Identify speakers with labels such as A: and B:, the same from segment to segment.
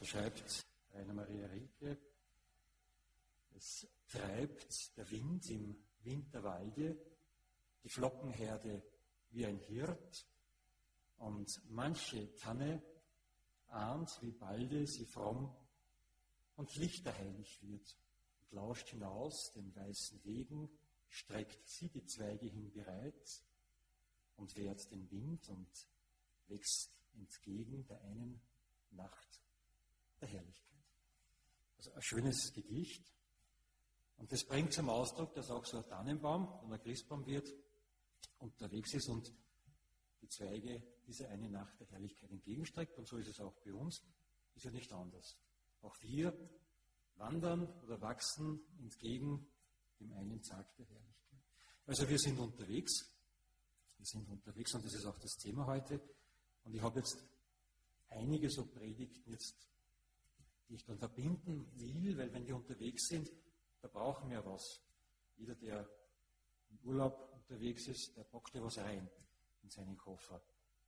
A: schreibt Rainer Maria Rilke, es treibt der Wind im Winterwalde die Flockenherde wie ein Hirt, und manche Tanne ahnt, wie balde sie fromm und lichterheilig wird, und lauscht hinaus den weißen Wegen, streckt sie die Zweige hin bereit und wehrt den Wind und wächst entgegen der einen Nacht der Herrlichkeit. Also ein schönes Gedicht. Und das bringt zum Ausdruck, dass auch so ein Tannenbaum oder ein Christbaum wird unterwegs ist und die Zweige dieser eine Nacht der Herrlichkeit entgegenstreckt. Und so ist es auch bei uns. Ist ja nicht anders. Auch wir wandern oder wachsen entgegen dem einen Tag der Herrlichkeit. Also wir sind unterwegs. Wir sind unterwegs und das ist auch das Thema heute. Und ich habe jetzt einige so Predigten jetzt, die ich dann verbinden will, weil wenn wir unterwegs sind, da brauchen wir was. Jeder, der im Urlaub unterwegs ist, der packt ja was rein in seinen Koffer,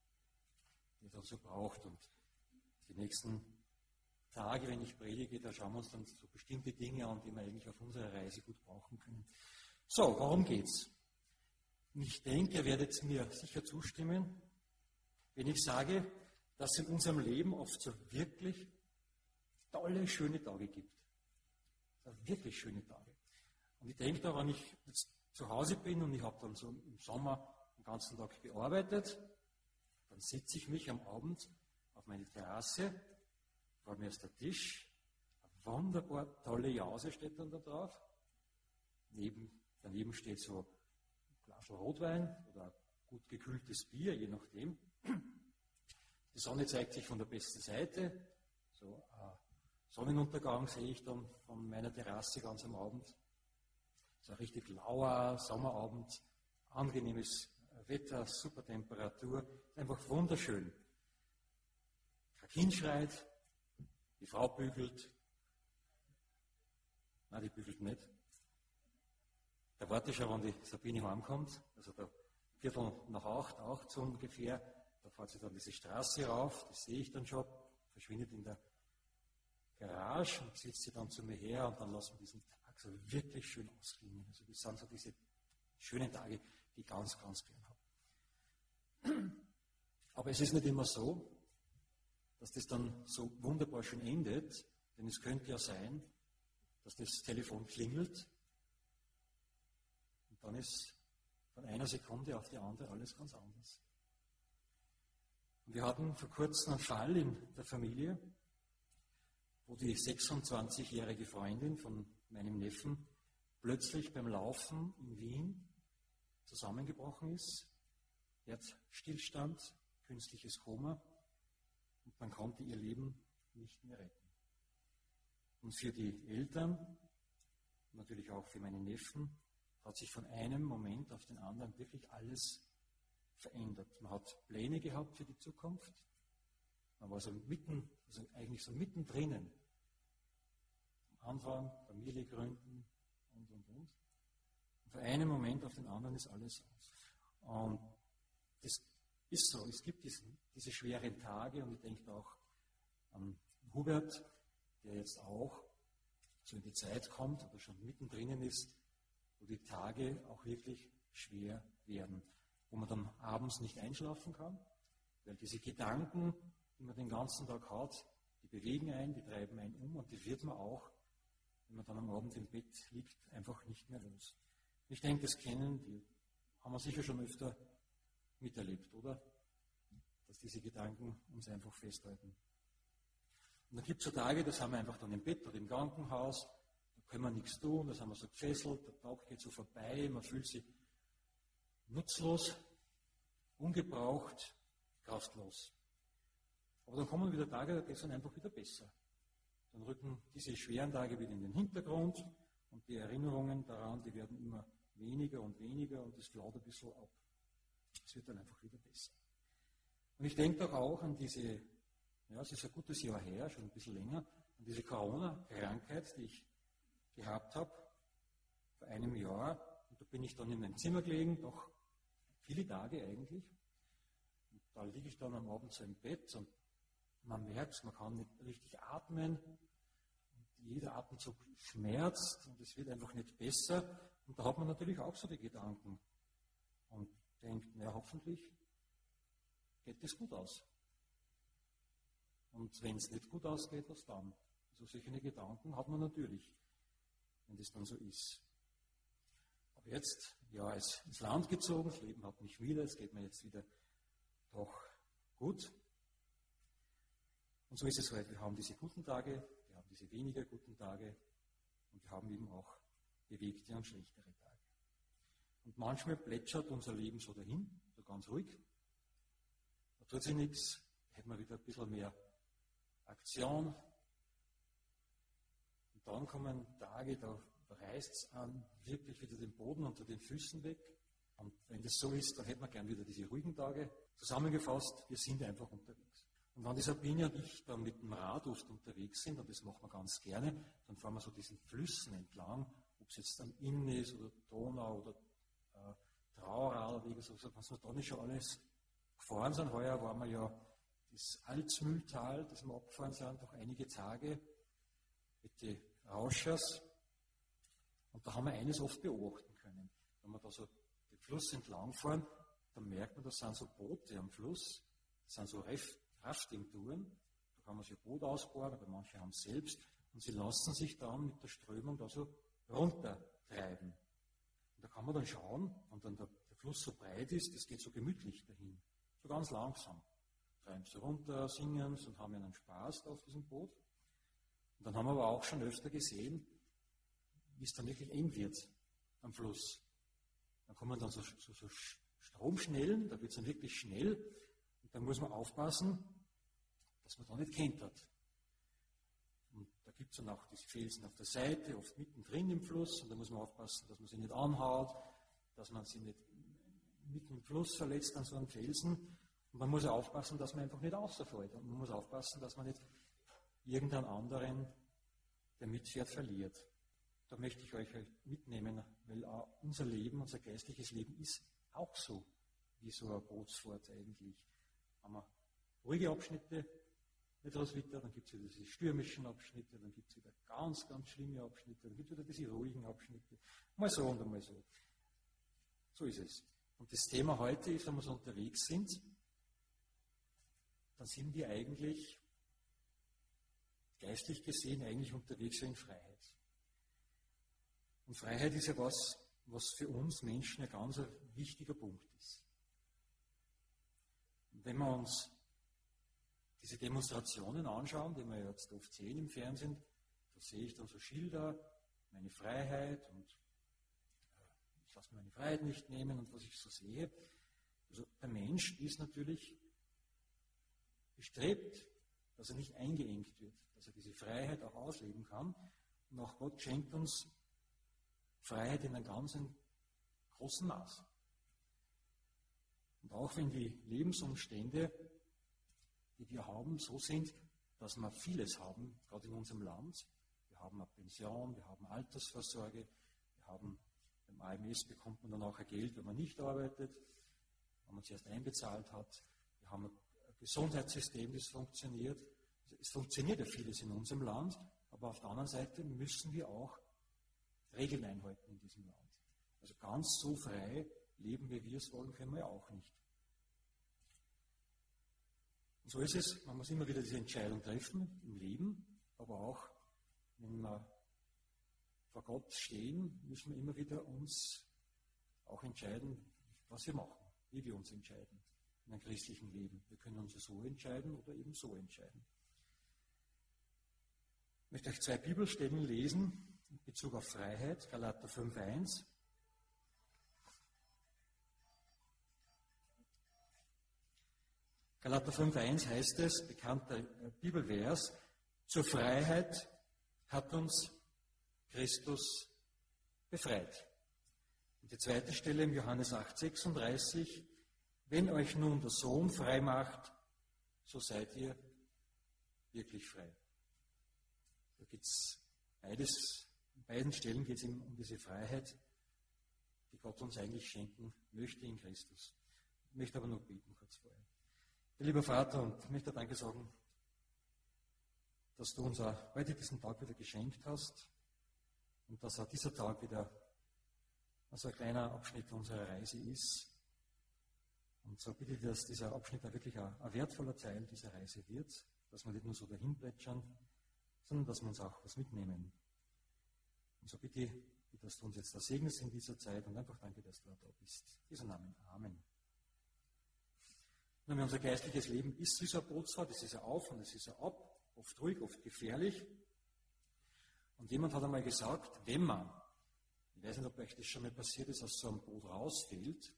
A: den er dazu braucht. Und die nächsten Tage, wenn ich predige, da schauen wir uns dann so bestimmte Dinge an, die wir eigentlich auf unserer Reise gut brauchen können. So, worum geht's? Ich denke, ihr werdet mir sicher zustimmen, wenn ich sage, dass es in unserem Leben oft so wirklich tolle, schöne Tage gibt. So wirklich schöne Tage. Und ich denke da, wenn ich jetzt zu Hause bin und ich habe dann so im Sommer den ganzen Tag gearbeitet, dann setze ich mich am Abend auf meine Terrasse, vor mir ist der Tisch, eine wunderbar tolle Jause steht dann da drauf. Daneben steht so ein Glas Rotwein oder ein gut gekühltes Bier, je nachdem. Die Sonne zeigt sich von der besten Seite. So Sonnenuntergang sehe ich dann von meiner Terrasse ganz am Abend. So ein richtig lauer Sommerabend, angenehmes Wetter, super Temperatur, einfach wunderschön. Kein Kind schreit, die Frau bügelt. Nein, die bügelt nicht. Da warte ich schon, wann die Sabine heimkommt. Also da Viertel nach 8 so ungefähr. Da fährt sie dann diese Straße rauf, das sehe ich dann schon, verschwindet in der Garage und zieht sie dann zu mir her und dann lassen wir diesen Tag so wirklich schön ausklingen. Also das sind so diese schönen Tage, die ich ganz, ganz gern habe. Aber es ist nicht immer so, dass das dann so wunderbar schön endet, denn es könnte ja sein, dass das Telefon klingelt und dann ist von einer Sekunde auf die andere alles ganz anders. Und wir hatten vor kurzem einen Fall in der Familie, wo die 26-jährige Freundin von meinem Neffen plötzlich beim Laufen in Wien zusammengebrochen ist. Herzstillstand, künstliches Koma, und man konnte ihr Leben nicht mehr retten. Und für die Eltern, natürlich auch für meinen Neffen, hat sich von einem Moment auf den anderen wirklich alles verändert. Man hat Pläne gehabt für die Zukunft. Man war so eigentlich so mittendrin. Am Anfang, Familie gründen und. Und von einem Moment auf den anderen ist alles aus. Und das ist so. Es gibt diese schweren Tage und ich denke auch an Hubert, der jetzt auch so in die Zeit kommt oder schon mittendrin ist, wo die Tage auch wirklich schwer werden. Wo man dann abends nicht einschlafen kann, weil diese Gedanken, die man den ganzen Tag hat, die bewegen einen, die treiben einen und die wird man auch, wenn man dann am Abend im Bett liegt, einfach nicht mehr los. Ich denke, das haben wir sicher schon öfter miterlebt, oder? Dass diese Gedanken uns einfach festhalten. Und dann gibt es so Tage, da sind wir einfach dann im Bett oder im Krankenhaus, da können wir nichts tun, da sind wir so gefesselt, der Tag geht so vorbei, man fühlt sich nutzlos, ungebraucht, kraftlos. Aber dann kommen wieder Tage, da geht es dann einfach wieder besser. Dann rücken diese schweren Tage wieder in den Hintergrund und die Erinnerungen daran, die werden immer weniger und es flaut ein bisschen ab. Es wird dann einfach wieder besser. Und ich denke doch auch an diese, es ist ein gutes Jahr her, schon ein bisschen länger, an diese Corona-Krankheit, die ich gehabt habe, vor einem Jahr. Und da bin ich dann in mein Zimmer gelegen, doch viele Tage eigentlich. Und da liege ich dann am Abend so im Bett und man merkt, man kann nicht richtig atmen, jeder Atemzug schmerzt und es wird einfach nicht besser. Und da hat man natürlich auch so die Gedanken und denkt, naja, hoffentlich geht es gut aus. Und wenn es nicht gut ausgeht, was dann? Also solche Gedanken hat man natürlich, wenn das dann so ist. Aber jetzt, ja, ist ins Land gezogen, das Leben hat mich wieder, es geht mir jetzt wieder doch gut. Und so ist es halt, wir haben diese guten Tage, wir haben diese weniger guten Tage und wir haben eben auch bewegte und schlechtere Tage. Und manchmal plätschert unser Leben so dahin, so ganz ruhig. Da tut sich nichts, da hätten wir wieder ein bisschen mehr Aktion. Und dann kommen Tage, da reißt es an wirklich wieder den Boden unter den Füßen weg. Und wenn das so ist, dann hätten wir gern wieder diese ruhigen Tage. Zusammengefasst, wir sind einfach unterwegs. Und wenn die Sabine und ich da mit dem Rad oft unterwegs sind, und das machen wir ganz gerne, dann fahren wir so diesen Flüssen entlang, ob es jetzt am Inn ist oder Donau oder Trauerradweg oder so, was wir da nicht schon alles gefahren sind. Heuer waren wir ja das Alzmühltal, das wir abgefahren sind, doch einige Tage mit den Rauschers. Und da haben wir eines oft beobachten können. Wenn wir da so den Fluss entlang fahren, dann merkt man, das sind so Boote am Fluss, das sind so Rafting-Touren, da kann man sich ein Boot ausbauen, aber manche haben es selbst, und sie lassen sich dann mit der Strömung da so runtertreiben. Und da kann man dann schauen, und dann der Fluss so breit ist, das geht so gemütlich dahin, so ganz langsam. Treiben sie runter, singen sie und haben einen Spaß da auf diesem Boot. Und dann haben wir aber auch schon öfter gesehen, wie es dann wirklich eng wird am Fluss. Dann kommen dann so Stromschnellen, da wird es dann wirklich schnell. Und dann muss man aufpassen, dass man da nicht kentert. Und da gibt es dann auch diese Felsen auf der Seite, oft mittendrin im Fluss. Und da muss man aufpassen, dass man sie nicht anhaut, dass man sie nicht mitten im Fluss verletzt an so einem Felsen. Und man muss auch aufpassen, dass man einfach nicht rausfällt. Und man muss aufpassen, dass man nicht irgendeinen anderen, der mitfährt, verliert. Da möchte ich euch mitnehmen, weil auch unser Leben, unser geistliches Leben ist auch so, wie so eine Bootsfahrt eigentlich. Haben wir ruhige Abschnitte, etwas weiter, dann gibt es wieder diese stürmischen Abschnitte, dann gibt es wieder ganz, ganz schlimme Abschnitte, dann gibt es wieder diese ruhigen Abschnitte. Mal so und einmal so. So ist es. Und das Thema heute ist, wenn wir so unterwegs sind, dann sind wir eigentlich, geistlich gesehen, eigentlich unterwegs in Freiheit. Und Freiheit ist ja was für uns Menschen ein ganz wichtiger Punkt ist. Und wenn wir uns diese Demonstrationen anschauen, die wir jetzt oft sehen im Fernsehen, da sehe ich dann so Schilder, meine Freiheit und ich lasse mir meine Freiheit nicht nehmen und was ich so sehe. Also der Mensch ist natürlich bestrebt, dass er nicht eingeengt wird, dass er diese Freiheit auch ausleben kann. Und auch Gott schenkt uns Freiheit in einem ganz großen Maß. Und auch wenn die Lebensumstände, die wir haben, so sind, dass wir vieles haben, gerade in unserem Land. Wir haben eine Pension, wir haben Altersvorsorge, wir haben beim AMS bekommt man dann auch ein Geld, wenn man nicht arbeitet, wenn man es erst einbezahlt hat. Wir haben ein Gesundheitssystem, das funktioniert. Es funktioniert ja vieles in unserem Land, aber auf der anderen Seite müssen wir auch Regeln einhalten in diesem Land. Also ganz so frei leben, wie wir es wollen, können wir ja auch nicht. Und so ist es, man muss immer wieder diese Entscheidung treffen im Leben, aber auch, wenn wir vor Gott stehen, müssen wir immer wieder uns auch entscheiden, was wir machen, wie wir uns entscheiden in einem christlichen Leben. Wir können uns so entscheiden oder eben so entscheiden. Ich möchte euch 2 Bibelstellen lesen in Bezug auf Freiheit, Galater 5,1. Galater 5,1 heißt es, bekannter Bibelvers, zur Freiheit hat uns Christus befreit. Und die zweite Stelle im Johannes 8,36, wenn euch nun der Sohn frei macht, so seid ihr wirklich frei. Da gibt es beides, in beiden Stellen geht es um diese Freiheit, die Gott uns eigentlich schenken möchte in Christus. Ich möchte aber noch beten kurz vorher. Lieber Vater, und ich möchte Danke sagen dass du uns auch heute diesen Tag wieder geschenkt hast und dass auch dieser Tag wieder ein kleiner Abschnitt unserer Reise ist. Und so bitte ich, dass dieser Abschnitt auch wirklich ein wertvoller Teil dieser Reise wird, dass wir nicht nur so dahin plätschern, sondern dass wir uns auch was mitnehmen. Und so bitte ich, dass du uns jetzt da segnest in dieser Zeit und einfach danke, dass du da bist. In Jesu Namen. Amen. Nun, unser geistliches Leben ist wie so eine Bootsfahrt, es ist ja auf und es ist ja ab, oft ruhig, oft gefährlich. Und jemand hat einmal gesagt, wenn man, ich weiß nicht, ob euch das schon mal passiert ist, aus so einem Boot rausfällt,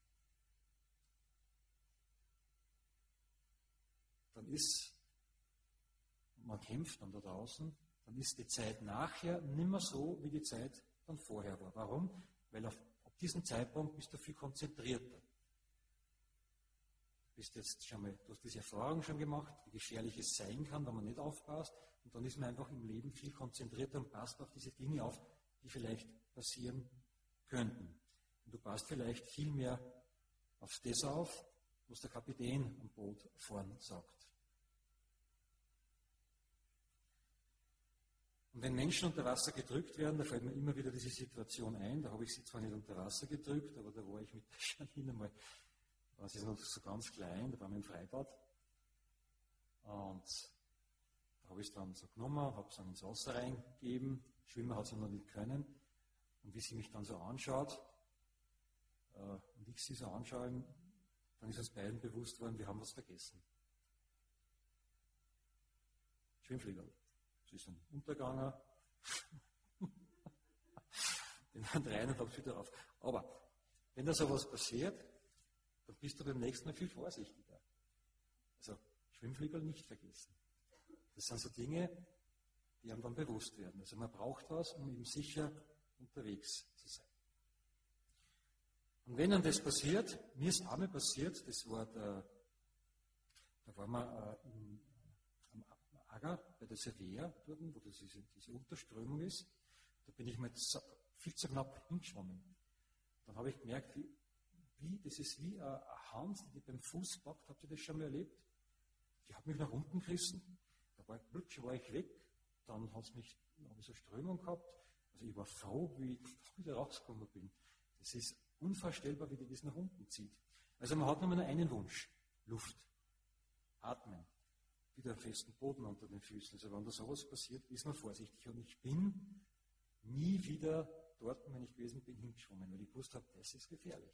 A: dann ist, man kämpft dann da draußen, dann ist die Zeit nachher nicht mehr so, wie die Zeit dann vorher war. Warum? Weil ab diesem Zeitpunkt bist du viel konzentrierter. Du hast diese Erfahrung schon gemacht, wie gefährlich es sein kann, wenn man nicht aufpasst. Und dann ist man einfach im Leben viel konzentrierter und passt auf diese Dinge auf, die vielleicht passieren könnten. Und du passt vielleicht viel mehr auf das auf, was der Kapitän am Boot vorn sagt. Und wenn Menschen unter Wasser gedrückt werden, da fällt mir immer wieder diese Situation ein, da habe ich sie zwar nicht unter Wasser gedrückt, aber da war ich mit der Janine mal, da war sie noch so ganz klein, da waren wir im Freibad. Und da habe ich es dann so genommen, habe es dann ins Wasser reingegeben, schwimmen hat sie noch nicht können. Und wie sie mich dann so anschaut, und ich sie so anschaue, dann ist uns beiden bewusst worden, wir haben was vergessen. Schwimmflieger. Sie ist dann untergegangen. Den waren rein und habe es wieder auf. Aber wenn da sowas passiert, dann bist du beim nächsten Mal viel vorsichtiger. Also Schwimmflieger nicht vergessen. Das sind so Dinge, die einem dann bewusst werden. Also man braucht was, um eben sicher unterwegs zu sein. Und wenn dann das passiert, mir ist einmal passiert, das war da waren wir am Ager bei der Sevilla, dort, wo diese Unterströmung ist, da bin ich mal viel zu knapp hingeschwommen. Dann habe ich gemerkt, das ist wie eine Hand, die beim Fuß packt. Habt ihr das schon mal erlebt? Die hat mich nach unten gerissen, da war ich weg, dann habe ich so Strömung gehabt. Also ich war froh, wie ich wieder rausgekommen bin. Das ist unvorstellbar, wie die das nach unten zieht. Also man hat nur einen Wunsch: Luft, atmen, wieder festen Boden unter den Füßen. Also wenn da sowas passiert, ist man vorsichtig. Und ich bin nie wieder dort, wenn ich gewesen bin, hingeschwommen, weil ich gewusst habe, das ist gefährlich.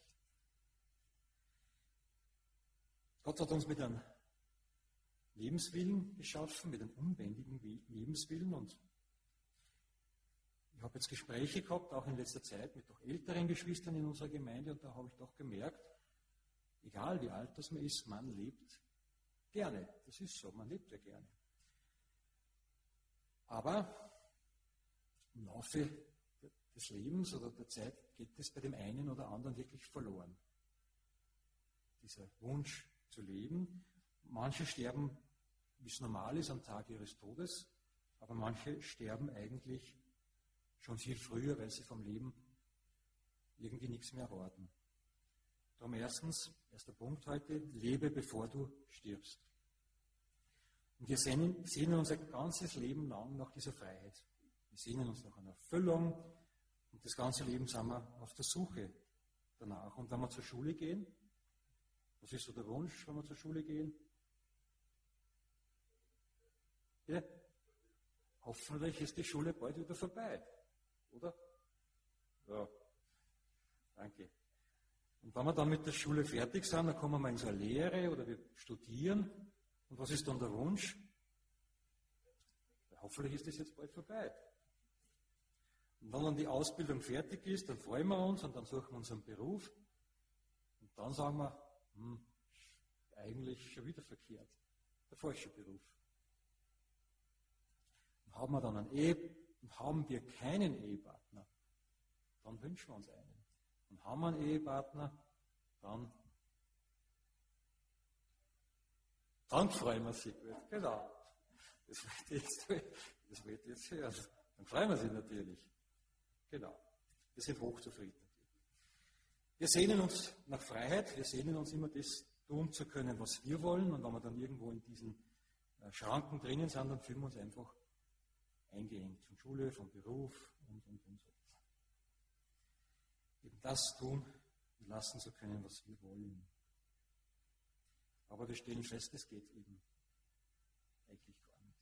A: Gott hat uns mit einem Lebenswillen geschaffen, mit einem unbändigen Lebenswillen, und ich habe jetzt Gespräche gehabt, auch in letzter Zeit, mit doch älteren Geschwistern in unserer Gemeinde, und da habe ich doch gemerkt, egal wie alt das man ist, man lebt gerne. Das ist so, man lebt ja gerne. Aber im Laufe des Lebens oder der Zeit geht es bei dem einen oder anderen wirklich verloren. Dieser Wunsch zu leben. Manche sterben, wie es normal ist, am Tag ihres Todes, aber manche sterben eigentlich schon viel früher, weil sie vom Leben irgendwie nichts mehr erwarten. Darum erster Punkt heute: Lebe, bevor du stirbst. Und wir sehnen uns ein ganzes Leben lang nach dieser Freiheit. Wir sehnen uns nach einer Erfüllung, und das ganze Leben sind wir auf der Suche danach. Und wenn wir zur Schule gehen, was ist so der Wunsch, wenn wir zur Schule gehen? Ja, hoffentlich ist die Schule bald wieder vorbei, oder? Ja, danke. Und wenn wir dann mit der Schule fertig sind, dann kommen wir in so eine Lehre oder wir studieren. Und was ist dann der Wunsch? Ja, hoffentlich ist das jetzt bald vorbei. Und wenn dann die Ausbildung fertig ist, dann freuen wir uns und dann suchen wir uns einen Beruf. Und dann sagen wir, eigentlich schon wieder verkehrt. Der falsche Beruf. Und haben wir keinen Ehepartner, dann wünschen wir uns einen. Und haben wir einen Ehepartner, dann freuen wir uns. Genau. Das wollt ihr jetzt hören. Dann freuen wir uns natürlich. Genau. Wir sind hochzufrieden. Wir sehnen uns nach Freiheit, wir sehnen uns immer, das tun zu können, was wir wollen. Und wenn wir dann irgendwo in diesen Schranken drinnen sind, dann fühlen wir uns einfach eingeengt von Schule, vom Beruf und so weiter. Eben das tun und lassen zu können, was wir wollen. Aber wir stellen fest, es geht eben eigentlich gar nicht.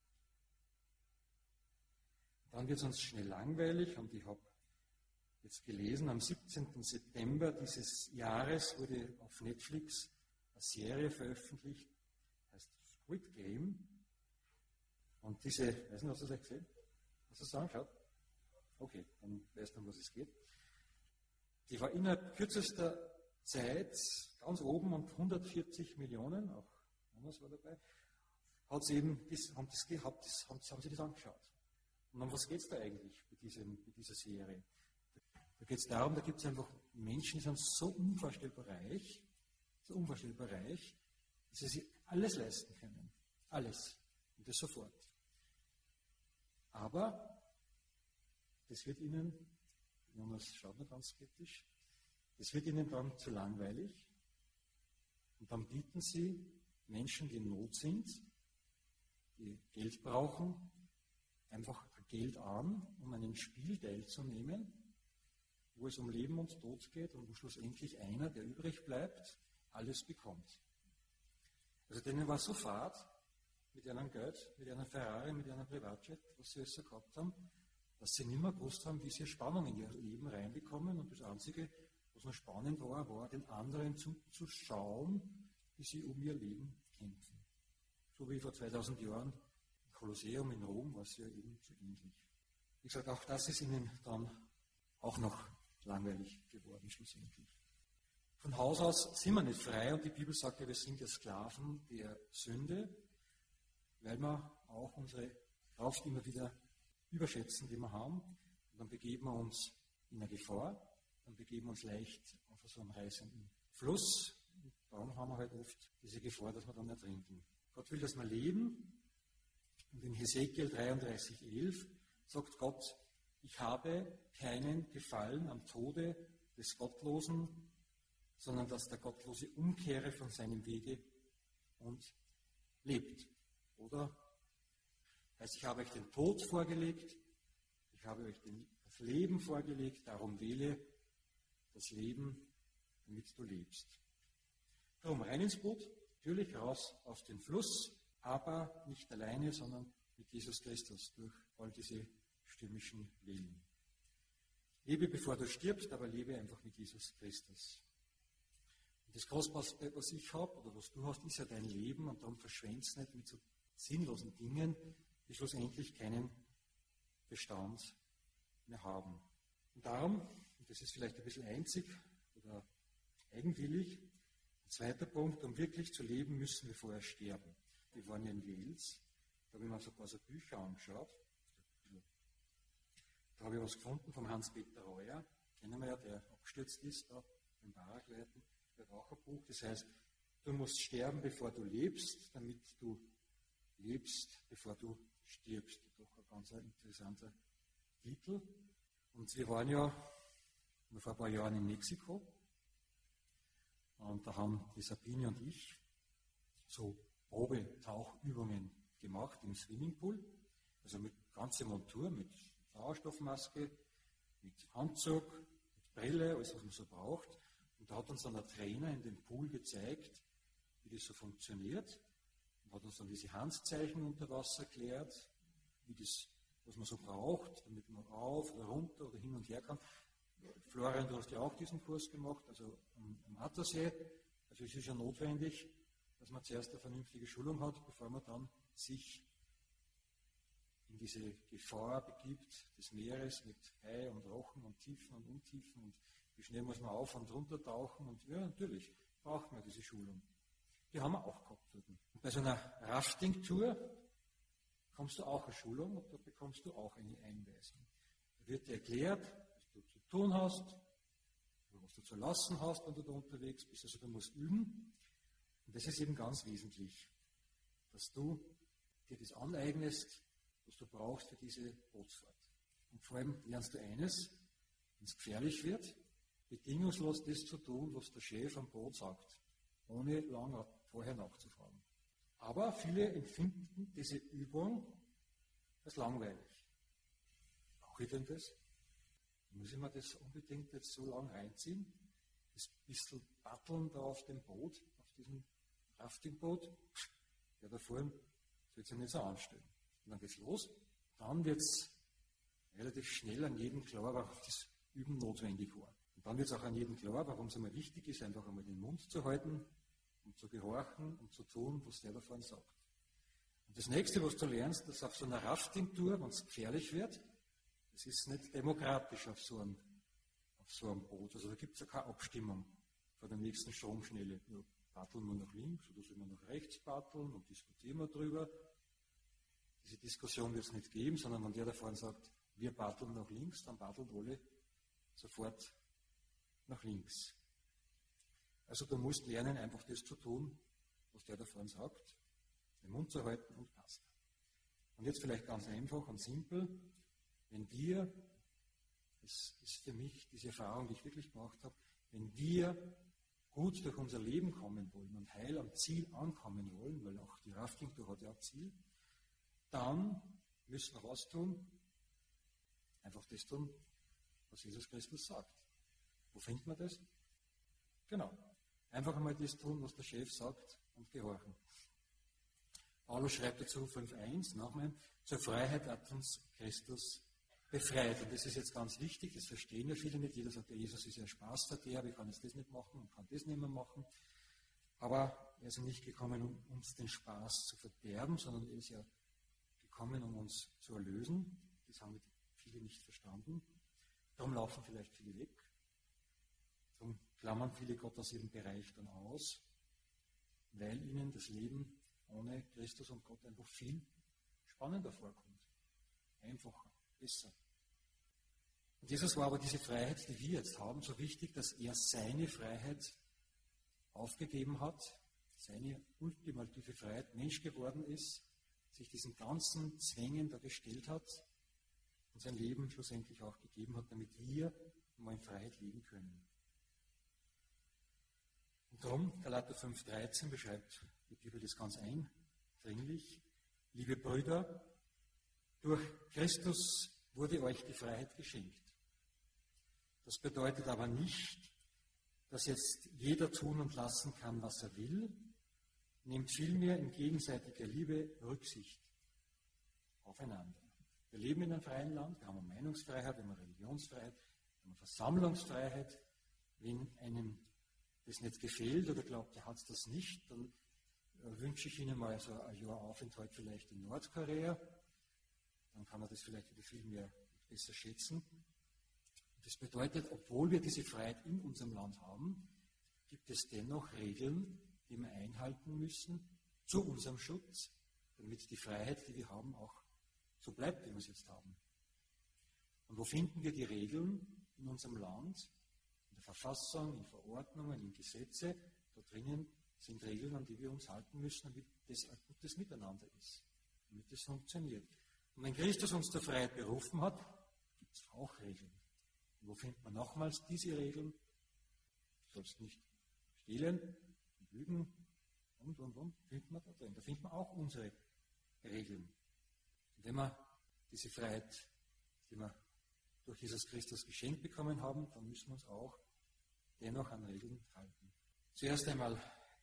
A: Dann wird es uns schnell langweilig und ich habe jetzt gelesen, am 17. September dieses Jahres wurde auf Netflix eine Serie veröffentlicht, heißt Squid Game. Und diese, weiß nicht, hast du das gesehen? Hast du das angeschaut? Okay, dann weißt du, um was es geht. Die war innerhalb kürzester Zeit ganz oben und 140 Millionen, auch anders war dabei, haben sie das angeschaut. Und um was geht es da eigentlich bei dieser Serie? Da geht es darum, da gibt es einfach Menschen, die sind so unvorstellbar reich, dass sie sich alles leisten können. Alles. Und das sofort. Aber das wird ihnen, Jonas schaut noch ganz skeptisch, das wird ihnen dann zu langweilig. Und dann bieten sie Menschen, die in Not sind, die Geld brauchen, einfach Geld an, um an einem Spiel teilzunehmen, wo es um Leben und Tod geht und wo schlussendlich einer, der übrig bleibt, alles bekommt. Also denen war so fad mit ihrem Geld, mit einem Ferrari, mit einem Privatjet, was sie alles so gehabt haben, dass sie nicht mehr gewusst haben, wie sie Spannung in ihr Leben reinbekommen. Und das Einzige, was noch spannend war, war den anderen zuzuschauen, wie sie um ihr Leben kämpfen. So wie vor 2000 Jahren im Kolosseum in Rom war es ja eben so ähnlich. Wie gesagt, auch das ist ihnen dann auch noch langweilig geworden schlussendlich. Von Haus aus sind wir nicht frei und die Bibel sagt ja, wir sind ja Sklaven der Sünde, weil wir auch unsere Kraft immer wieder überschätzen, die wir haben. Und dann begeben wir uns in eine Gefahr, dann begeben wir uns leicht auf so einen reißenden Fluss. Und darum haben wir halt oft diese Gefahr, dass wir dann ertrinken. Gott will, dass wir leben. Und in Hesekiel 33,11 sagt Gott, ich habe keinen Gefallen am Tode des Gottlosen, sondern dass der Gottlose umkehre von seinem Wege und lebt. Oder? Heißt, ich habe euch den Tod vorgelegt, ich habe euch das Leben vorgelegt, darum wähle das Leben, damit du lebst. Darum rein ins Boot, natürlich raus auf den Fluss, aber nicht alleine, sondern mit Jesus Christus durch all diese stürmischen Wellen. Lebe, bevor du stirbst, aber lebe einfach mit Jesus Christus. Und das Kostbarste, was ich habe, oder was du hast, ist ja dein Leben und darum verschwendest nicht mit so sinnlosen Dingen, die schlussendlich keinen Bestand mehr haben. Und darum, und das ist vielleicht ein bisschen einzig oder eigenwillig, ein zweiter Punkt, um wirklich zu leben, müssen wir vorher sterben. Wir waren ja in Wales, da habe ich mir so ein paar Bücher angeschaut. Da habe ich was gefunden vom Hans-Peter Reuer, kennen wir ja, der abgestürzt ist, da beim Paragleiten, der Raucherbuch. Das heißt, du musst sterben, bevor du lebst, damit du lebst, bevor du stirbst. Doch ein ganz interessanter Titel. Und wir waren ja vor ein paar Jahren in Mexiko und da haben die Sabine und ich so Probetauchübungen gemacht im Swimmingpool, also mit ganzer Montur, mit Sauerstoffmaske, mit Anzug, mit Brille, alles was man so braucht. Und da hat uns dann ein Trainer in dem Pool gezeigt, wie das so funktioniert. Und hat uns dann diese Handzeichen unter Wasser erklärt, wie das, was man so braucht, damit man rauf oder runter oder hin und her kann. Florian, du hast ja auch diesen Kurs gemacht, also am Attersee. Also es ist ja notwendig, dass man zuerst eine vernünftige Schulung hat, bevor man dann sich in diese Gefahr begibt des Meeres mit Hai und Rochen und Tiefen und Untiefen und wie schnell muss man auf und runter tauchen und ja, natürlich braucht man diese Schulung. Die haben wir auch gehabt. Und bei so einer Rafting-Tour bekommst du auch eine Schulung und da bekommst du auch eine Einweisung. Da wird dir erklärt, was du zu tun hast, oder was du zu lassen hast, wenn du da unterwegs bist. Also du musst üben. Und das ist eben ganz wesentlich, dass du dir das aneignest, was du brauchst für diese Bootsfahrt. Und vor allem lernst du eines, wenn es gefährlich wird, bedingungslos das zu tun, was der Chef am Boot sagt, ohne lange vorher nachzufragen. Aber viele empfinden diese Übung als langweilig. Brauche ich denn das? Muss ich mir das unbedingt jetzt so lang reinziehen? Das bisschen Batteln da auf dem Boot, auf diesem Raftingboot, ja, da vorne soll es ja nicht so anstellen. Und dann geht's los. Dann wird es relativ schnell an jedem klar, warum das Üben notwendig war. Und dann wird es auch an jedem klar, warum es einmal wichtig ist, einfach einmal den Mund zu halten und zu gehorchen und zu tun, was der da vorne sagt. Und das Nächste, was du lernst, dass auf so einer Raftingtour, wenn es gefährlich wird, das ist nicht demokratisch auf so einem Boot. Also da gibt es ja keine Abstimmung vor der nächsten Stromschnelle. Ja, paddeln wir nach links oder sollen wir nach rechts paddeln und diskutieren wir drüber. Diese Diskussion wird es nicht geben, sondern wenn der da vorne sagt, wir paddeln nach links, dann paddeln alle sofort nach links. Also du musst lernen, einfach das zu tun, was der da vorne sagt, den Mund zu halten und passt. Und jetzt vielleicht ganz einfach und simpel, wenn wir, das ist für mich diese Erfahrung, die ich wirklich gemacht habe, wenn wir gut durch unser Leben kommen wollen und heil am Ziel ankommen wollen, weil auch die Rafting-Tour hat ja ein Ziel, dann müssen wir was tun? Einfach das tun, was Jesus Christus sagt. Wo findet man das? Genau. Einfach einmal das tun, was der Chef sagt und gehorchen. Paulus schreibt dazu 5,1 nachher, zur Freiheit hat uns Christus befreit. Und das ist jetzt ganz wichtig, das verstehen ja viele nicht. Jeder sagt, ja, Jesus ist ja ein Spaßverderber, ich kann jetzt das nicht machen und kann das nicht mehr machen. Aber er ist ja nicht gekommen, um uns den Spaß zu verderben, sondern er ist ja gekommen, um uns zu erlösen. Das haben viele nicht verstanden. Darum laufen vielleicht viele weg. Darum klammern viele Gott aus ihrem Bereich dann aus, weil ihnen das Leben ohne Christus und Gott einfach viel spannender vorkommt. Einfacher, besser. Und Jesus war aber diese Freiheit, die wir jetzt haben, so wichtig, dass er seine Freiheit aufgegeben hat, seine ultimative Freiheit, Mensch geworden ist, sich diesen ganzen Zwängen da gestellt hat und sein Leben schlussendlich auch gegeben hat, damit wir mal in Freiheit leben können. Und darum, Galater 5,13 beschreibt die Bibel das ganz eindringlich. Liebe Brüder, durch Christus wurde euch die Freiheit geschenkt. Das bedeutet aber nicht, dass jetzt jeder tun und lassen kann, was er will. Nehmt vielmehr in gegenseitiger Liebe Rücksicht aufeinander. Wir leben in einem freien Land, wir haben eine Meinungsfreiheit, wir haben eine Religionsfreiheit, wir haben eine Versammlungsfreiheit. Wenn einem das nicht gefällt oder glaubt, er hat das nicht, dann wünsche ich Ihnen mal so ein Jahr Aufenthalt vielleicht in Nordkorea. Dann kann er das vielleicht wieder viel mehr besser schätzen. Das bedeutet, obwohl wir diese Freiheit in unserem Land haben, gibt es dennoch Regeln, die wir einhalten müssen zu unserem Schutz, damit die Freiheit, die wir haben, auch so bleibt, wie wir es jetzt haben. Und wo finden wir die Regeln in unserem Land? In der Verfassung, in Verordnungen, in Gesetze. Da drinnen sind Regeln, an die wir uns halten müssen, damit das ein gutes Miteinander ist, damit das funktioniert. Und wenn Christus uns zur Freiheit berufen hat, gibt es auch Regeln. Und wo findet man nochmals diese Regeln? Du sollst nicht stehlen, lügen und, findet man da drin. Da findet man auch unsere Regeln. Und wenn wir diese Freiheit, die wir durch Jesus Christus geschenkt bekommen haben, dann müssen wir uns auch dennoch an Regeln halten. Zuerst einmal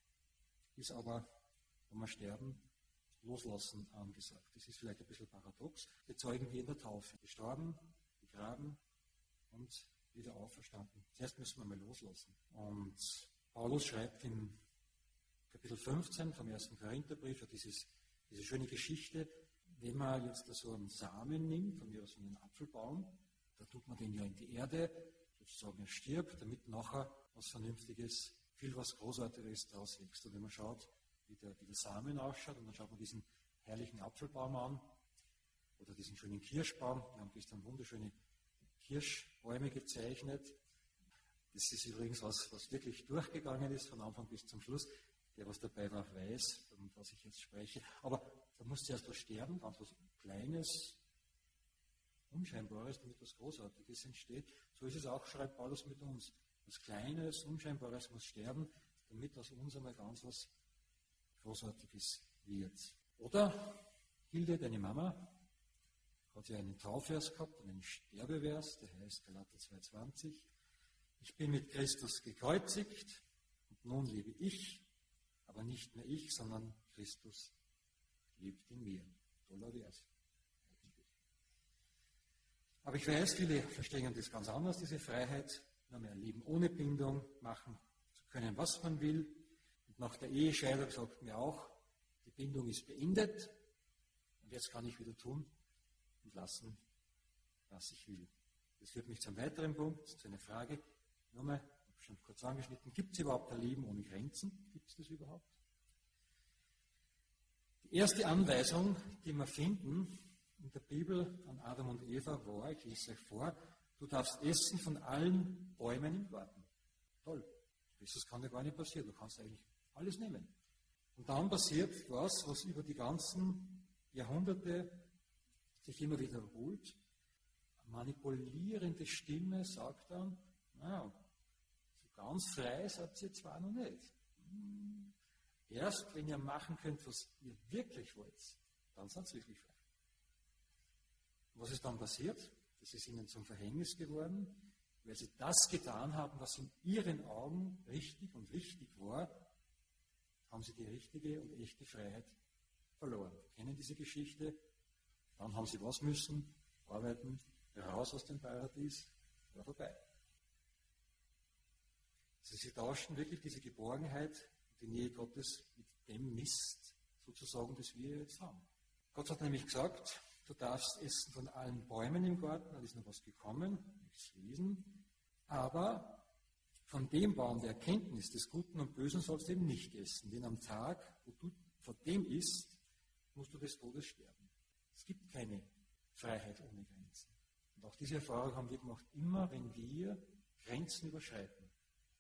A: ist aber, wenn wir sterben, Loslassen angesagt. Das ist vielleicht ein bisschen paradox. Bezeugen wir in der Taufe. Gestorben, begraben und wieder auferstanden. Zuerst müssen wir mal loslassen. Und Paulus schreibt im Kapitel 15 vom 1. Korintherbrief diese schöne Geschichte, wenn man jetzt so einen Samen nimmt, von mir aus einen Apfelbaum, da tut man den ja in die Erde, sozusagen er stirbt, damit nachher was Vernünftiges, viel was Großartiges daraus wächst. Und wenn man schaut, wie der Samen ausschaut, und dann schaut man diesen herrlichen Apfelbaum an oder diesen schönen Kirschbaum. Wir haben gestern wunderschöne Kirschbäume gezeichnet. Das ist übrigens was wirklich durchgegangen ist, von Anfang bis zum Schluss. Der, was dabei war, weiß, von was ich jetzt spreche. Aber da muss zuerst was sterben, ganz was Kleines, Unscheinbares, damit was Großartiges entsteht. So ist es auch, schreibt Paulus mit uns. Was Kleines, Unscheinbares muss sterben, damit aus uns einmal ganz was Großartiges wird. Oder Hilde, deine Mama, hat ja einen Taufvers gehabt, einen Sterbevers, der heißt Galater 2,20. Ich bin mit Christus gekreuzigt und nun lebe ich, aber nicht mehr ich, sondern Christus lebt in mir. Toller Vers. Aber ich weiß, viele verstehen das ganz anders, diese Freiheit, nur mehr ein Leben ohne Bindung machen zu können, was man will. Und nach der Ehescheidung sagt mir auch, die Bindung ist beendet und jetzt kann ich wieder tun und lassen, was ich will. Das führt mich zu einem weiteren Punkt, zu einer Frage. Nochmal, ich habe schon kurz angeschnitten, gibt es überhaupt ein Leben ohne Grenzen? Gibt es das überhaupt? Die erste Anweisung, die wir finden in der Bibel an Adam und Eva war, ich lese euch vor, du darfst essen von allen Bäumen im Garten. Toll. Das kann ja gar nicht passieren. Du kannst eigentlich alles nehmen. Und dann passiert was über die ganzen Jahrhunderte sich immer wiederholt. Eine manipulierende Stimme sagt dann, so ganz frei seid ihr zwar noch nicht. Erst wenn ihr machen könnt, was ihr wirklich wollt, dann seid ihr wirklich frei. Was ist dann passiert? Das ist ihnen zum Verhängnis geworden, weil sie das getan haben, was in ihren Augen richtig und wichtig war, haben sie die richtige und echte Freiheit verloren. Wir kennen diese Geschichte. Dann haben sie was müssen? Arbeiten, raus aus dem Paradies, war vorbei. Also sie tauschten wirklich diese Geborgenheit, die Nähe Gottes mit dem Mist, sozusagen, das wir jetzt haben. Gott hat nämlich gesagt, du darfst essen von allen Bäumen im Garten, da ist noch was gekommen, nichts lesen, aber von dem Baum der Erkenntnis des Guten und Bösen sollst du eben nicht essen, denn am Tag, wo du von dem isst, musst du des Todes sterben. Es gibt keine Freiheit ohne Grenzen. Und auch diese Erfahrung haben wir gemacht, immer wenn wir Grenzen überschreiten,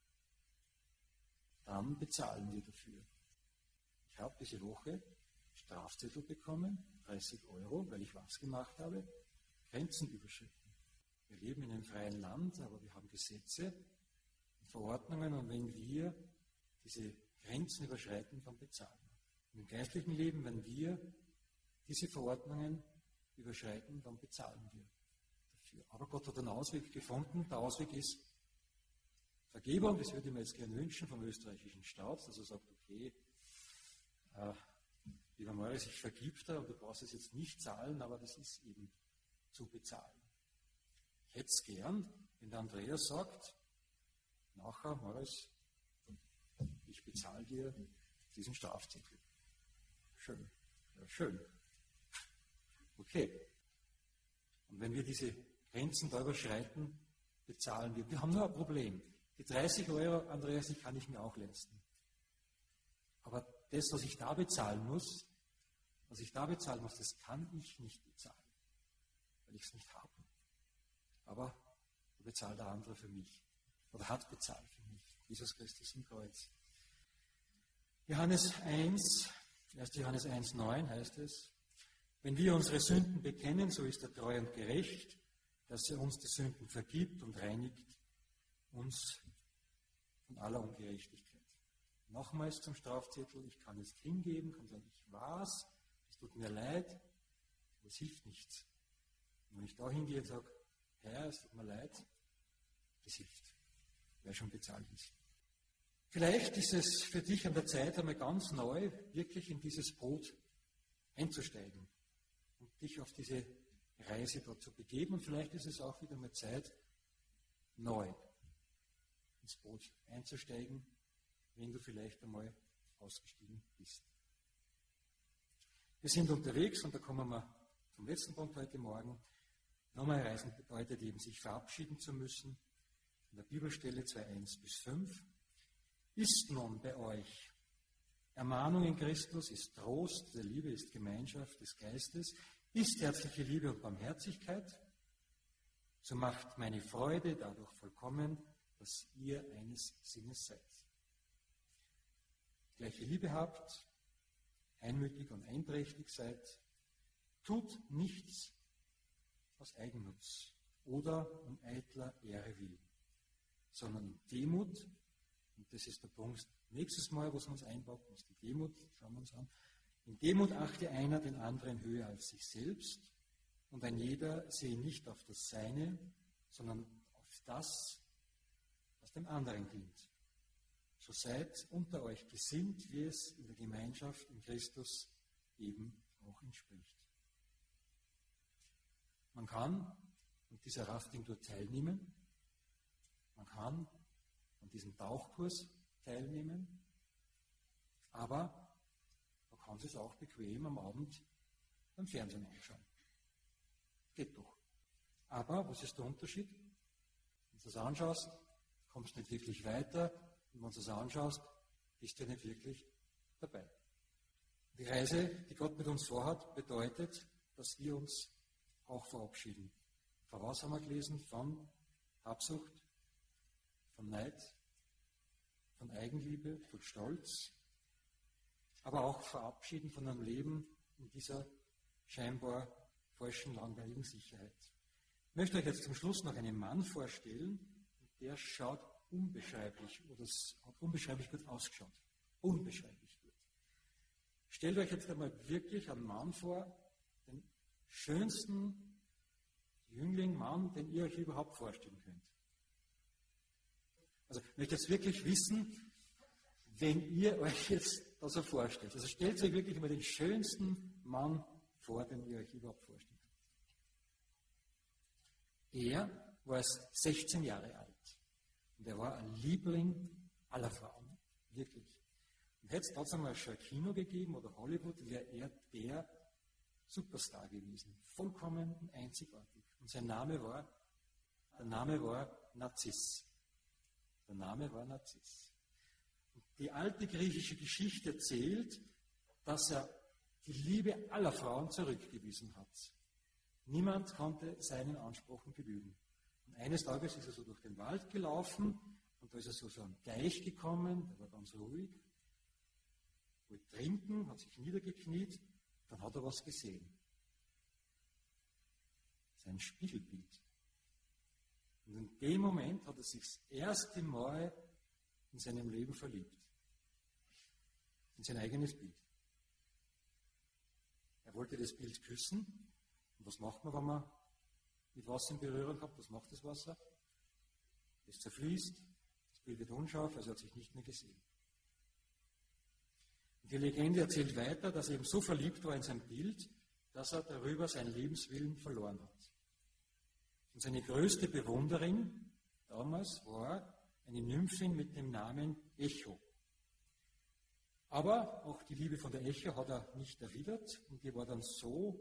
A: dann bezahlen wir dafür. Ich habe diese Woche Strafzettel bekommen, 30 €, weil ich was gemacht habe, Grenzen überschritten. Wir leben in einem freien Land, aber wir haben Gesetze und Verordnungen und wenn wir diese Grenzen überschreiten, dann bezahlen wir. Im geistlichen Leben, wenn wir diese Verordnungen überschreiten, dann bezahlen wir dafür. Aber Gott hat einen Ausweg gefunden. Der Ausweg ist Vergebung, das würde ich mir jetzt gerne wünschen vom österreichischen Staat, dass er sagt, okay, lieber Morris, ich vergib dir und du brauchst es jetzt nicht zahlen, aber das ist eben zu bezahlen. Ich hätte es gern, wenn der Andreas sagt, nachher, Morris, ich bezahle dir diesen Strafzettel. Schön. Ja, schön. Okay. Und wenn wir diese Grenzen da überschreiten, bezahlen wir. Wir haben nur ein Problem. Die 30 €, Andreas, die kann ich mir auch leisten. Aber das, was ich da bezahlen muss, das kann ich nicht bezahlen, weil ich es nicht habe. Aber da bezahlt der andere für mich. Oder hat bezahlt für mich. Jesus Christus im Kreuz. Johannes 1, 1. Johannes 1,9 heißt es, wenn wir unsere Sünden bekennen, so ist er treu und gerecht, dass er uns die Sünden vergibt und reinigt uns von aller Ungerechtigkeit. Nochmals zum Strafzettel, ich kann jetzt hingeben, kann sagen, ich war's, es tut mir leid, aber es hilft nichts. Und wenn ich da hingehe und sage, Herr, es tut mir leid, das hilft, weil schon bezahlt ist. Vielleicht ist es für dich an der Zeit einmal ganz neu, wirklich in dieses Boot einzusteigen und dich auf diese Reise dort zu begeben. Und vielleicht ist es auch wieder mal Zeit, neu ins Boot einzusteigen, wenn du vielleicht einmal ausgestiegen bist. Wir sind unterwegs und da kommen wir zum letzten Punkt heute Morgen. Nochmal Reisen bedeutet eben, sich verabschieden zu müssen. In der Bibelstelle 2,1-5. Ist nun bei euch Ermahnung in Christus, ist Trost, der Liebe ist Gemeinschaft des Geistes, ist herzliche Liebe und Barmherzigkeit, so macht meine Freude dadurch vollkommen, dass ihr eines Sinnes seid. Gleiche Liebe habt, einmütig und einträchtig seid, tut nichts aus Eigennutz oder um eitler Ehre willen, sondern in Demut, und das ist der Punkt nächstes Mal, was wir uns einpacken, ist die Demut, schauen wir uns an, In Demut achte einer den anderen höher als sich selbst, und ein jeder sehe nicht auf das Seine, sondern auf das, was dem anderen dient. So seid unter euch gesinnt, wie es in der Gemeinschaft in Christus eben auch entspricht. Man kann an dieser Rafting-Tour teilnehmen, man kann an diesem Tauchkurs teilnehmen, aber man kann es auch bequem am Abend beim Fernsehen anschauen. Geht doch. Aber was ist der Unterschied? Wenn du das anschaust, kommst du nicht wirklich weiter, und wenn du das anschaust, bist du nicht wirklich dabei. Die Reise, die Gott mit uns vorhat, bedeutet, dass wir uns auch verabschieden. Von was haben wir gelesen? Von Habsucht, von Neid, von Eigenliebe, von Stolz, aber auch verabschieden von einem Leben in dieser scheinbar falschen, langweiligen Sicherheit. Ich möchte euch jetzt zum Schluss noch einen Mann vorstellen, der schaut unbeschreiblich, oder es hat unbeschreiblich gut ausgeschaut. Unbeschreiblich gut. Stellt euch jetzt einmal wirklich einen Mann vor, den schönsten Jüngling, Mann, den ihr euch überhaupt vorstellen könnt. Also ich möchte jetzt wirklich wissen, wenn ihr euch jetzt das so vorstellt. Also stellt euch wirklich mal den schönsten Mann vor, den ihr euch überhaupt vorstellen könnt. Er war 16 Jahre alt und er war ein Liebling aller Frauen, wirklich. Und hätte es einmal schon ein Kino gegeben oder Hollywood, wäre er der Superstar gewesen, vollkommen und einzigartig. Und sein Name war Narziss. Der Name war Narziss. Und die alte griechische Geschichte erzählt, dass er die Liebe aller Frauen zurückgewiesen hat. Niemand konnte seinen Ansprüchen genügen. Und eines Tages ist er so durch den Wald gelaufen und da ist er so zu einem Teich gekommen, der war ganz ruhig, wollte trinken, hat sich niedergekniet, dann hat er was gesehen. Sein Spiegelbild. Und in dem Moment hat er sich das erste Mal in seinem Leben verliebt. In sein eigenes Bild. Er wollte das Bild küssen. Und was macht man, wenn man mit Wasser in Berührung hat? Was macht das Wasser? Es zerfließt, das Bild wird unscharf, also er hat sich nicht mehr gesehen. Und die Legende erzählt weiter, dass er eben so verliebt war in sein Bild, dass er darüber seinen Lebenswillen verloren hat. Und seine größte Bewunderin damals war eine Nymphin mit dem Namen Echo. Aber auch die Liebe von der Echo hat er nicht erwidert und die war dann so,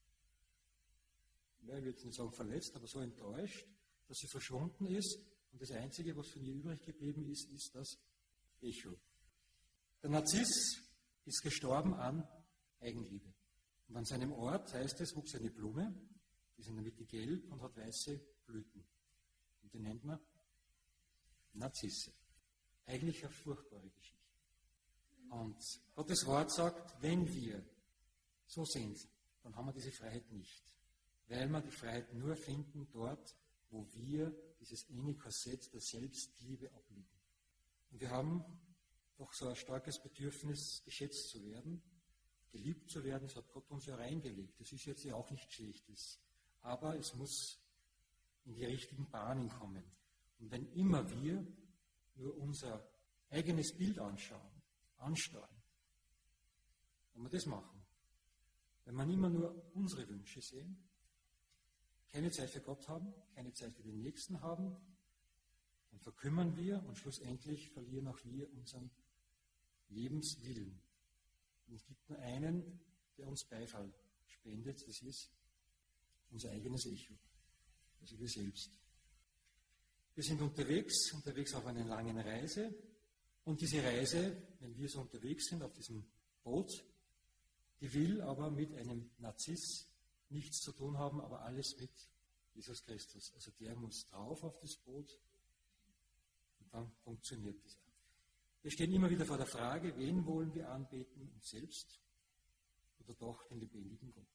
A: ich will jetzt nicht sagen verletzt, aber so enttäuscht, dass sie verschwunden ist und das Einzige, was von ihr übrig geblieben ist, ist das Echo. Der Narziss ist gestorben an Eigenliebe. Und an seinem Ort, heißt es, wuchs eine Blume, die ist in der Mitte gelb und hat weiße Blüten. Und die nennt man Narzisse. Eigentlich eine furchtbare Geschichte. Und Gottes Wort sagt, wenn wir so sind, dann haben wir diese Freiheit nicht. Weil wir die Freiheit nur finden dort, wo wir dieses enge Korsett der Selbstliebe ablegen. Und wir haben doch so ein starkes Bedürfnis, geschätzt zu werden, geliebt zu werden. Das hat Gott uns ja reingelegt. Das ist jetzt ja auch nichts Schlechtes. Aber es muss in die richtigen Bahnen kommen. Und wenn immer wir nur unser eigenes Bild anschauen, ansteuern, wenn wir das machen, wenn wir immer nur unsere Wünsche sehen, keine Zeit für Gott haben, keine Zeit für den Nächsten haben, dann verkümmern wir und schlussendlich verlieren auch wir unseren Lebenswillen. Und es gibt nur einen, der uns Beifall spendet, das ist unser eigenes Echo, also wir selbst. Wir sind unterwegs auf einer langen Reise und diese Reise, wenn wir so unterwegs sind auf diesem Boot, die will aber mit einem Narziss nichts zu tun haben, aber alles mit Jesus Christus. Also der muss drauf auf das Boot und dann funktioniert das auch. Wir stehen immer wieder vor der Frage, wen wollen wir anbeten, uns selbst oder doch den lebendigen Gott.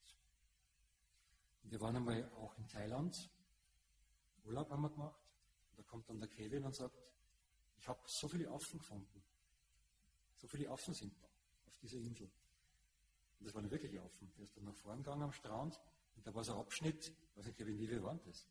A: Und wir waren einmal auch in Thailand, Urlaub haben wir gemacht, und da kommt dann der Kevin und sagt, ich habe so viele Affen gefunden. So viele Affen sind da auf dieser Insel. Und das war dann wirklich offen. Der ist dann nach vorn gegangen am Strand und da war so ein Abschnitt, weiß ich glaube, wie viel waren das?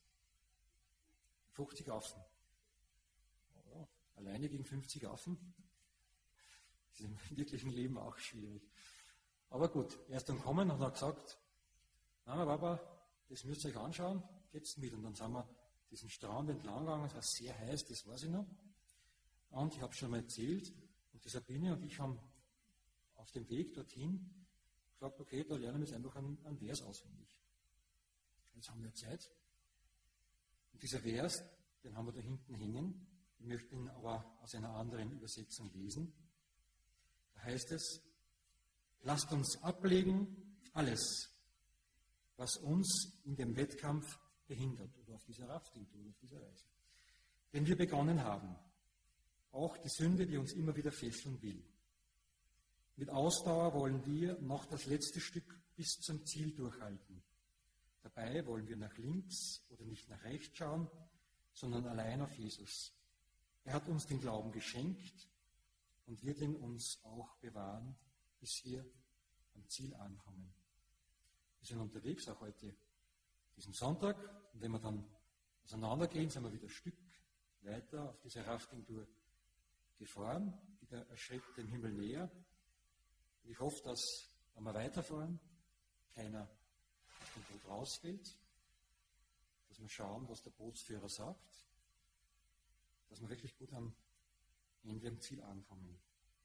A: 50 Affen. Ja, alleine gegen 50 Affen. Das ist im wirklichen Leben auch schwierig. Aber gut, er ist dann gekommen und hat gesagt, Mama, Papa, das müsst ihr euch anschauen, geht's mit. Und dann sind wir diesen Strand entlang gegangen, es war sehr heiß, das weiß ich noch. Und ich habe schon mal erzählt, und die Sabine und ich haben auf dem Weg dorthin gesagt, okay, da lernen wir jetzt einfach einen Vers auswendig. Jetzt haben wir Zeit. Und dieser Vers, den haben wir da hinten hängen. Ich möchte ihn aber aus einer anderen Übersetzung lesen. Da heißt es, lasst uns ablegen alles, was uns in dem Wettkampf behindert oder auf dieser Rafting-Tour, auf dieser Reise. Denn wir begonnen haben, auch die Sünde, die uns immer wieder fesseln will. Mit Ausdauer wollen wir noch das letzte Stück bis zum Ziel durchhalten. Dabei wollen wir nach links oder nicht nach rechts schauen, sondern allein auf Jesus. Er hat uns den Glauben geschenkt und wird ihn uns auch bewahren, bis wir am Ziel ankommen. Wir sind unterwegs, auch heute, diesen Sonntag. Und wenn wir dann auseinandergehen, sind wir wieder ein Stück weiter auf dieser Rafting-Tour gefahren, wieder ein Schritt dem Himmel näher. Und ich hoffe, dass, wenn wir weiterfahren, keiner aus dem Boot rausfällt, dass wir schauen, was der Bootsführer sagt, dass wir wirklich gut am Ende am Ziel ankommen.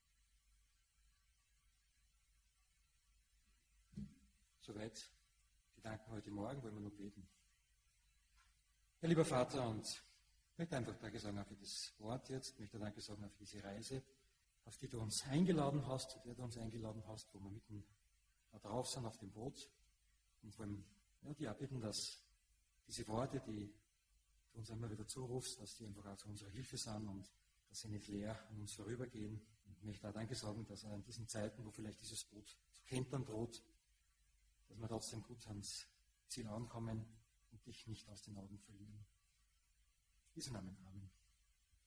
A: Soweit Gedanken heute Morgen, wollen wir noch beten. Ja, lieber Vater, und ich möchte einfach Danke sagen auch für das Wort jetzt, ich möchte Danke sagen auch für diese Reise, auf die du uns eingeladen hast, zu der du uns eingeladen hast, wo wir mitten drauf sind auf dem Boot. Und wollen dir auch bitten, dass diese Worte, die du uns immer wieder zurufst, dass die einfach auch zu unserer Hilfe sind und dass sie nicht leer an uns vorübergehen. Und ich möchte auch Danke sagen, dass in diesen Zeiten, wo vielleicht dieses Boot zu kentern droht, dass wir trotzdem gut ans Ziel ankommen und dich nicht aus den Augen verlieren. In Jesu Namen. Amen.